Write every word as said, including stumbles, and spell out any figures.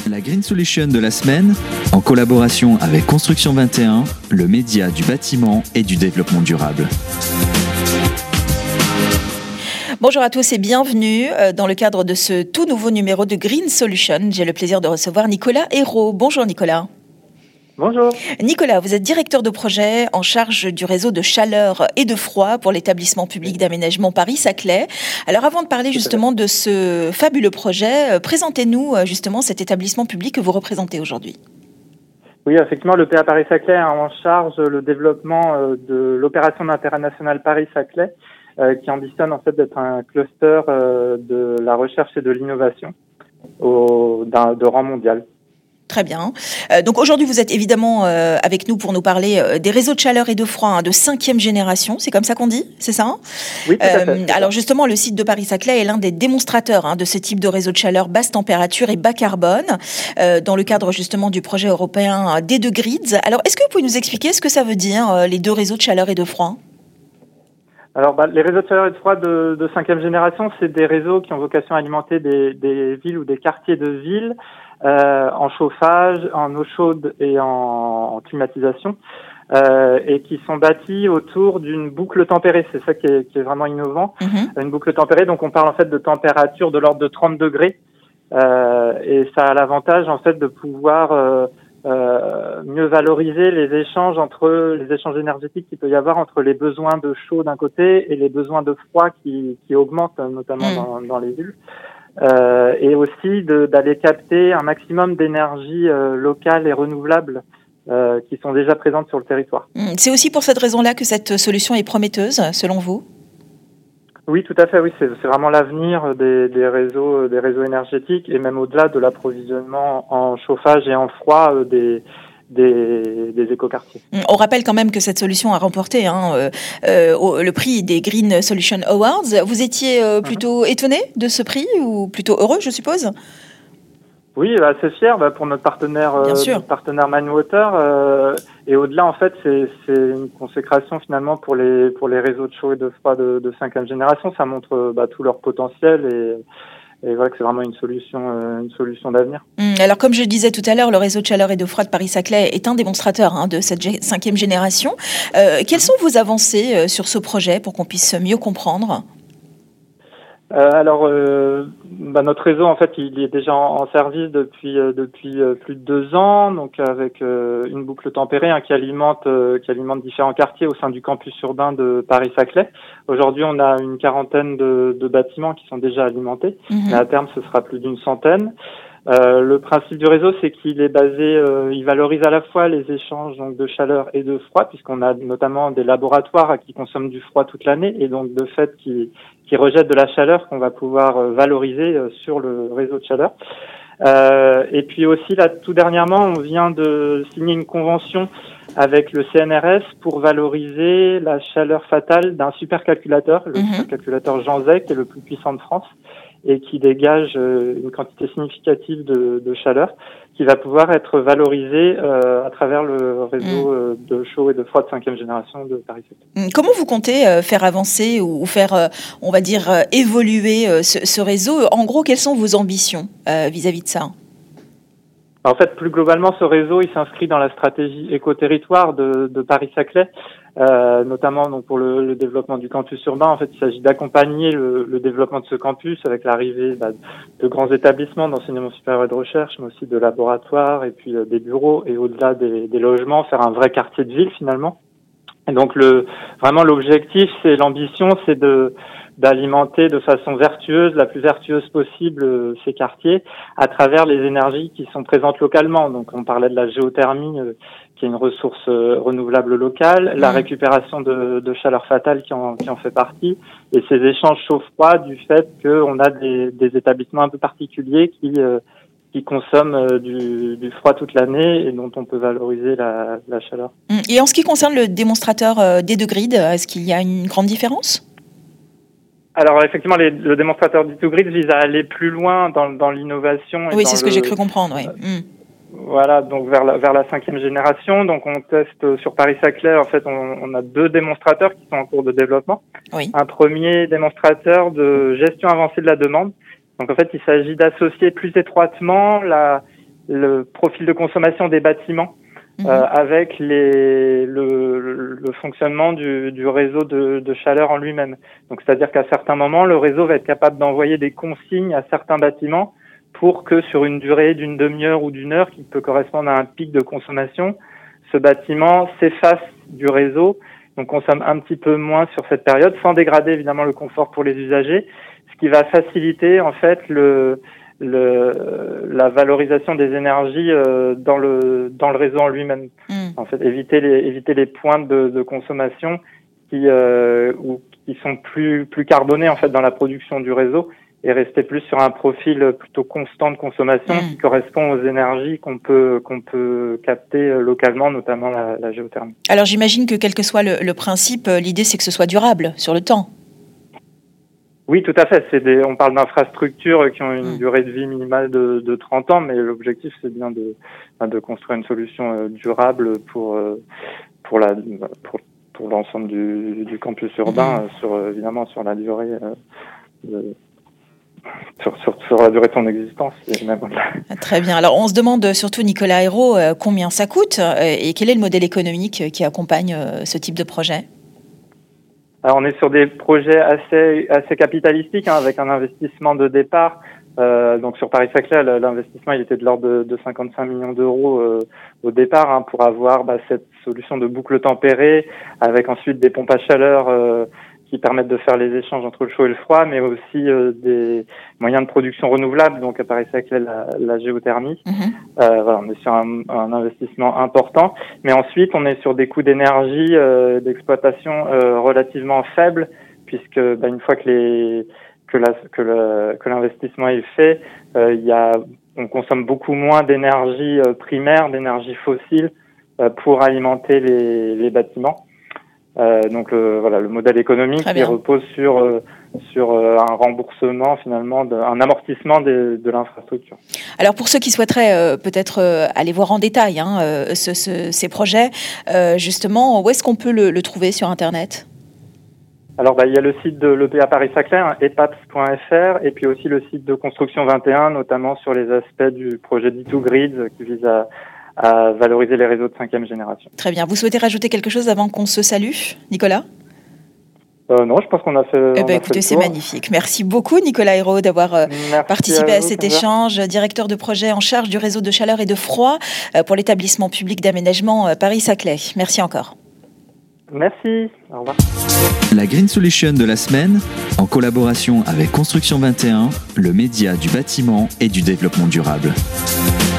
La Green Solution de la semaine, en collaboration avec Construction vingt et un, le média du bâtiment et du développement durable. Bonjour à tous et bienvenue dans le cadre de ce tout nouveau numéro de Green Solution. J'ai le plaisir de recevoir Nicolas Hérault. Bonjour Nicolas. Bonjour. Nicolas, vous êtes directeur de projet en charge du réseau de chaleur et de froid pour l'établissement public d'aménagement Paris-Saclay. Alors avant de parler justement de ce fabuleux projet, présentez-nous justement cet établissement public que vous représentez aujourd'hui. Oui, effectivement, le P A Paris-Saclay a en charge le développement de l'opération d'intérêt national Paris-Saclay, euh, qui ambitionne en fait d'être un cluster euh, de la recherche et de l'innovation au, d'un, de rang mondial. Très bien. Euh, donc aujourd'hui, vous êtes évidemment euh, avec nous pour nous parler euh, des réseaux de chaleur et de froid hein, de cinquième génération. C'est comme ça qu'on dit, c'est ça hein Oui, tout à fait. Euh, alors justement, le site de Paris-Saclay est l'un des démonstrateurs hein, de ce type de réseau de chaleur basse température et bas carbone, euh, dans le cadre justement du projet européen D deux Grids. Alors, est-ce que vous pouvez nous expliquer ce que ça veut dire, euh, les deux réseaux de chaleur et de froid ? Alors, bah, les réseaux de chaleur et de froid de, de cinquième génération, c'est des réseaux qui ont vocation à alimenter des, des villes ou des quartiers de villes euh, en chauffage, en eau chaude et en, en climatisation, euh, et qui sont bâtis autour d'une boucle tempérée. C'est ça qui est, qui est vraiment innovant. Mmh. Une boucle tempérée, donc on parle en fait de température de l'ordre de trente degrés, euh, et ça a l'avantage en fait de pouvoir euh, Euh, mieux valoriser les échanges entre les échanges énergétiques qu'il peut y avoir entre les besoins de chaud d'un côté et les besoins de froid qui, qui augmentent notamment mmh. dans, dans les villes, euh, et aussi de, d'aller capter un maximum d'énergie euh, locale et renouvelable euh, qui sont déjà présentes sur le territoire. Mmh. C'est aussi pour cette raison-là que cette solution est prometteuse, selon vous ? Oui, tout à fait. Oui, c'est, c'est vraiment l'avenir des, des réseaux, des réseaux énergétiques et même au-delà de l'approvisionnement en chauffage et en froid des des, des écoquartiers. On rappelle quand même que cette solution a remporté hein, euh, euh, le prix des Green Solution Awards. Vous étiez euh, plutôt mm-hmm. étonné de ce prix ou plutôt heureux, je suppose ? Oui, assez fier bah, pour notre partenaire, euh, notre partenaire Manwater. Euh, et au-delà, en fait, c'est, c'est une consécration finalement pour les pour les réseaux de chaud et de froid de, de cinquième génération. Ça montre bah, tout leur potentiel et, et voilà que c'est vraiment une solution, euh, une solution d'avenir. Mmh, alors, comme je le disais tout à l'heure, le réseau de chaleur et de froid de Paris-Saclay est un démonstrateur hein, de cette g- cinquième génération. Euh, quelles sont vos avancées euh, sur ce projet pour qu'on puisse mieux comprendre ? Euh, alors, euh, bah, notre réseau, en fait, il est déjà en, en service depuis euh, depuis euh, plus de deux ans, donc avec euh, une boucle tempérée hein, qui alimente euh, qui alimente différents quartiers au sein du campus urbain de Paris-Saclay. Aujourd'hui, on a une quarantaine de, de bâtiments qui sont déjà alimentés, mmh. mais à terme, ce sera plus d'une centaine. Euh, le principe du réseau, c'est qu'il est basé, euh, il valorise à la fois les échanges donc de chaleur et de froid, puisqu'on a notamment des laboratoires qui consomment du froid toute l'année, et donc de fait qui, qui rejettent de la chaleur qu'on va pouvoir valoriser sur le réseau de chaleur. Euh, et puis aussi là, tout dernièrement, on vient de signer une convention avec le C N R S pour valoriser la chaleur fatale d'un supercalculateur, le mmh. supercalculateur Jean Zay, qui est le plus puissant de France, et qui dégage euh, une quantité significative de, de chaleur qui va pouvoir être valorisée euh, à travers le réseau mmh. euh, de chaud et de froid de cinquième génération de Paris-Saclay. Comment vous comptez euh, faire avancer ou faire, euh, on va dire, euh, évoluer euh, ce, ce réseau ? En gros, quelles sont vos ambitions euh, vis-à-vis de ça ? En fait, plus globalement, ce réseau, il s'inscrit dans la stratégie éco-territoire de, de Paris-Saclay, euh, notamment donc pour le, le développement du campus urbain. En fait, il s'agit d'accompagner le, le développement de ce campus avec l'arrivée bah, de grands établissements d'enseignement supérieur et de recherche, mais aussi de laboratoires et puis euh, des bureaux et au-delà des, des logements, faire un vrai quartier de ville finalement. Et donc, le vraiment l'objectif, c'est l'ambition, c'est de d'alimenter de façon vertueuse, la plus vertueuse possible, euh, ces quartiers à travers les énergies qui sont présentes localement. Donc, on parlait de la géothermie, euh, qui est une ressource euh, renouvelable locale, mmh. la récupération de, de chaleur fatale qui en, qui en fait partie, et ces échanges chaud-froid du fait qu'on a des, des établissements un peu particuliers qui euh, qui consomment euh, du, du froid toute l'année et dont on peut valoriser la, la chaleur. Et en ce qui concerne le démonstrateur euh, D deux Grids, est-ce qu'il y a une grande différence ? Alors effectivement, les, le démonstrateur D deux Grids vise à aller plus loin dans, dans l'innovation. Et oui, dans c'est ce le, que j'ai cru comprendre. Oui. Euh, mmh. Voilà, donc vers la, vers la cinquième génération. Donc on teste sur Paris-Saclay. En fait, on, on a deux démonstrateurs qui sont en cours de développement. Oui. Un premier démonstrateur de gestion avancée de la demande. Donc en fait, il s'agit d'associer plus étroitement la le profil de consommation des bâtiments mmh. euh, avec les, le, le fonctionnement du, du réseau de, de chaleur en lui-même. Donc, c'est-à-dire qu'à certains moments, le réseau va être capable d'envoyer des consignes à certains bâtiments pour que sur une durée d'une demi-heure ou d'une heure qui peut correspondre à un pic de consommation, ce bâtiment s'efface du réseau, donc consomme un petit peu moins sur cette période, sans dégrader évidemment le confort pour les usagers, ce qui va faciliter en fait le, le la valorisation des énergies euh, dans le dans le réseau en lui-même. Mmh. En fait, éviter les éviter les pointes de, de consommation qui euh, ou qui sont plus plus carbonés en fait dans la production du réseau, et rester plus sur un profil plutôt constant de consommation mmh. qui correspond aux énergies qu'on peut qu'on peut capter localement, notamment la, la géothermie. Alors j'imagine que quel que soit le, le principe, l'idée c'est que ce soit durable sur le temps. Oui, tout à fait. C'est des, on parle d'infrastructures qui ont une mmh. durée de vie minimale de, de trente ans, mais l'objectif c'est bien de de construire une solution durable pour pour la pour pour l'ensemble du, du campus urbain, mmh. sur évidemment sur la durée de Sur, sur, sur la durée de son existence. Et même... Très bien. Alors, on se demande surtout, Nicolas Ayrault, euh, combien ça coûte euh, et quel est le modèle économique qui accompagne euh, ce type de projet ? Alors, on est sur des projets assez, assez capitalistiques, hein, avec un investissement de départ. Euh, donc, sur Paris-Saclay, l'investissement il était de l'ordre de, de cinquante-cinq millions d'euros euh, au départ, hein, pour avoir bah, cette solution de boucle tempérée, avec ensuite des pompes à chaleur euh, qui permettent de faire les échanges entre le chaud et le froid, mais aussi euh, des moyens de production renouvelables, donc à Paris-Saclay, la, la géothermie. Mmh. Euh, voilà, on est sur un, un investissement important, mais ensuite on est sur des coûts d'énergie, euh, d'exploitation euh, relativement faibles, puisque bah, une fois que les que la que le que l'investissement est fait, euh, il y a on consomme beaucoup moins d'énergie euh, primaire, d'énergie fossile euh, pour alimenter les les bâtiments. Euh, donc le, voilà, le modèle économique qui repose sur euh, sur euh, un remboursement finalement, de, un amortissement de, de l'infrastructure. Alors pour ceux qui souhaiteraient euh, peut-être euh, aller voir en détail hein, euh, ce, ce, ces projets, euh, justement, où est-ce qu'on peut le, le trouver sur Internet ? Alors bah, il y a le site de l'E P A Paris-Saclay, hein, e p a p s point f r, et puis aussi le site de Construction vingt et un, notamment sur les aspects du projet D deux Grids qui vise à à valoriser les réseaux de cinquième génération. Très bien. Vous souhaitez rajouter quelque chose avant qu'on se salue, Nicolas ? euh, Non, je pense qu'on a fait. Eh bien, écoutez, c'est magnifique. Merci beaucoup, Nicolas Ayrault, d'avoir euh, participé à, vous, à cet échange. Directeur de projet en charge du réseau de chaleur et de froid euh, pour l'établissement public d'aménagement euh, Paris-Saclay. Merci encore. Merci. Au revoir. La Green Solution de la semaine, en collaboration avec Construction vingt et un, le média du bâtiment et du développement durable.